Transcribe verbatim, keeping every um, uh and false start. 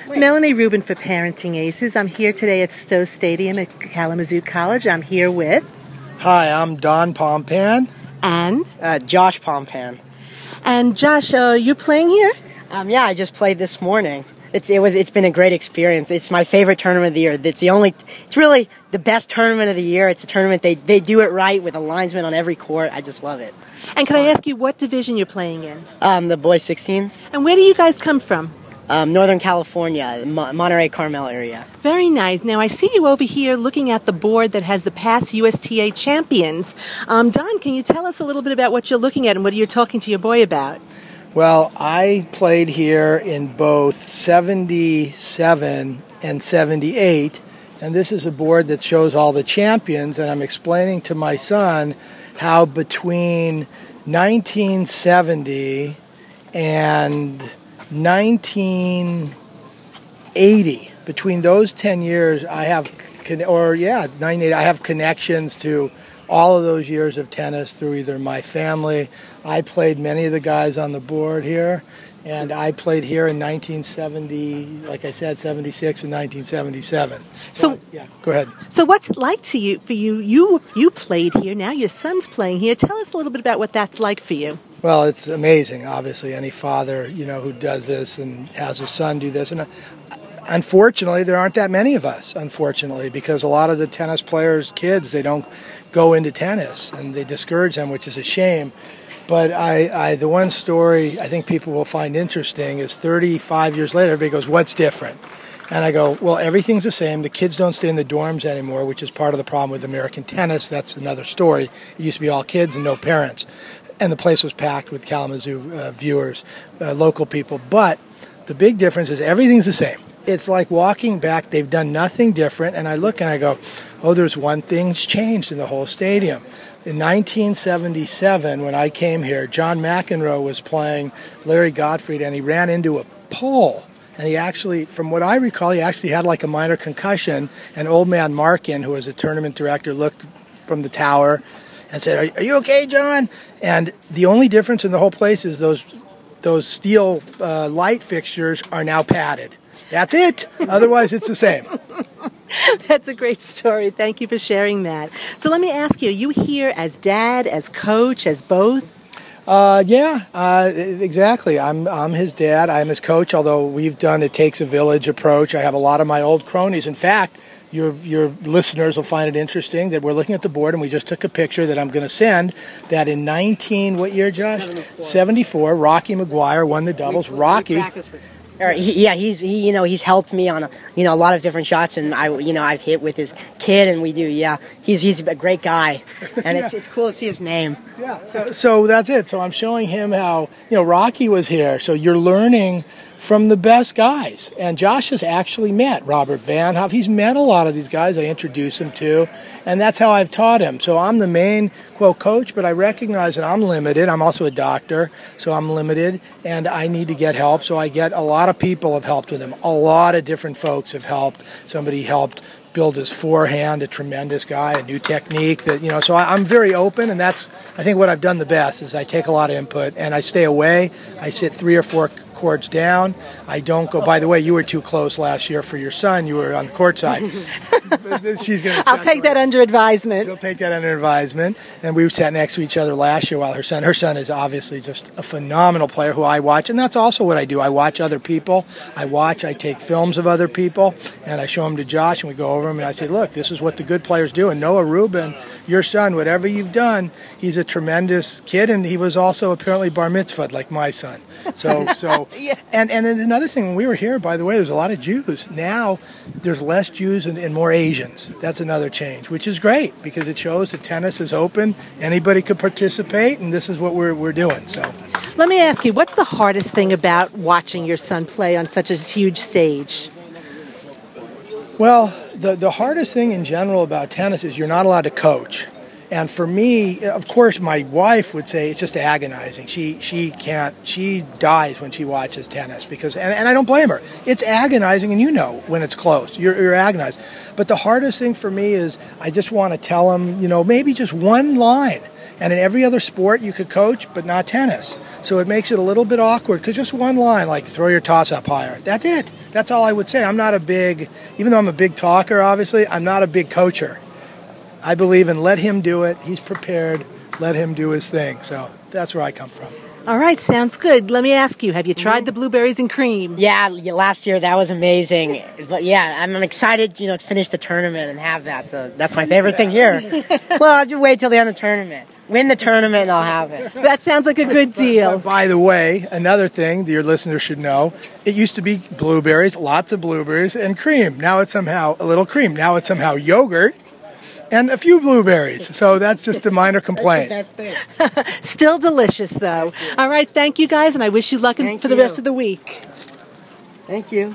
Melanie Rubin for Parenting Aces. I'm here today at Stowe Stadium at Kalamazoo College. I'm here with... Hi, I'm Don Pompan. And? Uh, Josh Pompan. And Josh, uh, you're playing here? Um, yeah, I just played this morning. It's it was it's been a great experience. It's my favorite tournament of the year. It's the only. It's really the best tournament of the year. It's a tournament they they do it right with a linesman on every court. I just love it. And can I ask you what division you're playing in? Um, the boys sixteens. And where do you guys come from? Um, Northern California, Mo- Monterey Carmel area. Very nice. Now I see you over here looking at the board that has the past U S T A champions. Um, Don, can you tell us a little bit about what you're looking at and what you're talking to your boy about? Well, I played here in both seventy-seven and seventy-eight, and this is a board that shows all the champions, and I'm explaining to my son how between nineteen seventy and nineteen eighty, between those ten years, I have, or yeah, nineteen eighty, I have connections to all of those years of tennis through either my family. I played many of the guys on the board here, and I played here in nineteen seventy, like I said, seventy-six and nineteen seventy-seven. So, so yeah, go ahead. So what's it like to you, for you? You you played here, now your son's playing here. Tell us a little bit about what that's like for you. Well, it's amazing, obviously, any father, you know, who does this and has a son do this. And uh, unfortunately, there aren't that many of us, unfortunately, because a lot of the tennis players' kids, they don't go into tennis, and they discourage them, which is a shame. But I, I, the one story I think people will find interesting is thirty-five years later, everybody goes, what's different? And I go, well, everything's the same. The kids don't stay in the dorms anymore, which is part of the problem with American tennis. That's another story. It used to be all kids and no parents. And the place was packed with Kalamazoo uh, viewers, uh, local people. But the big difference is everything's the same. It's like walking back. They've done nothing different. And I look and I go, oh, there's one thing's changed in the whole stadium. In nineteen seventy-seven, when I came here, John McEnroe was playing Larry Gottfried, and he ran into a pole. And he actually, from what I recall, he actually had like a minor concussion. And old man Markin, who was a tournament director, looked from the tower and said, are, are you okay, John? And the only difference in the whole place is those those steel uh, light fixtures are now padded. That's it. Otherwise, it's the same. That's a great story. Thank you for sharing that. So let me ask you, are you here as dad, as coach, as both? Uh, yeah, uh, exactly. I'm I'm his dad. I'm his coach, although we've done a takes a village approach. I have a lot of my old cronies. In fact, your your listeners will find it interesting that we're looking at the board, and we just took a picture that I'm going to send, that in nineteen, what year, Josh? seventy-four. seventy-four, Rocky McGuire won the doubles. We, Rocky... We Or he, yeah, he's he, you know he's helped me on a, you know a lot of different shots, and I you know I've hit with his kid, and we do yeah he's he's a great guy, and yeah. it's it's cool to see his name. Yeah, so, so that's it. So I'm showing him how you know Rocky was here. So you're learning from the best guys, and Josh has actually met Robert Van Hoff. He's met a lot of these guys. I introduced him to, and that's how I've taught him. So I'm the main quote coach, but I recognize that I'm limited. I'm also a doctor, so I'm limited, and I need to get help. So I get a lot of people have helped with him. A lot of different folks have helped. Somebody helped build his forehand, a tremendous guy, a new technique that you know. So I, I'm very open, and that's I think what I've done the best is I take a lot of input and I stay away. I sit three or four courts down. I don't go. By the way, you were too close last year for your son. You were on the court side. She's gonna I'll take that under advisement. She'll take that under advisement. And we sat next to each other last year while her son, her son is obviously just a phenomenal player who I watch. And that's also what I do. I watch other people. I watch, I take films of other people, and I show them to Josh, and we go over them, and I say, look, this is what the good players do. And Noah Rubin, your son, whatever you've done, he's a tremendous kid, and he was also apparently bar mitzvahed like my son. So, so, yeah. and and then another thing, when we were here, by the way, there's a lot of Jews. Now, there's less Jews and, and more Asians. That's another change, which is great because it shows that tennis is open. Anybody could participate, and this is what we're we're doing. So, let me ask you, what's the hardest thing about watching your son play on such a huge stage? Well, the the hardest thing in general about tennis is you're not allowed to coach. And for me, of course, my wife would say it's just agonizing. She she can't, she dies when she watches tennis because, and, and I don't blame her. It's agonizing, and you know when it's close. You're, you're agonized. But the hardest thing for me is I just want to tell them, you know, maybe just one line. And in every other sport, you could coach, but not tennis. So it makes it a little bit awkward because just one line, like throw your toss up higher. That's it. That's all I would say. I'm not a big, even though I'm a big talker, obviously, I'm not a big coacher. I believe in let him do it. He's prepared. Let him do his thing. So that's where I come from. All right, sounds good. Let me ask you, have you tried the blueberries and cream? Yeah, last year that was amazing. But yeah, I'm excited, you know, to finish the tournament and have that. So that's my favorite thing here. Well, I'll just wait till the end of the tournament. Win the tournament and I'll have it. That sounds like a good deal. By the way, another thing that your listeners should know, it used to be blueberries, lots of blueberries, and cream. Now it's somehow a little cream. Now it's somehow yogurt and a few blueberries. So that's just a minor complaint. That's the best thing. Still delicious, though. All right, thank you guys, and I wish you luck in, Thank for the you. rest of the week. Thank you.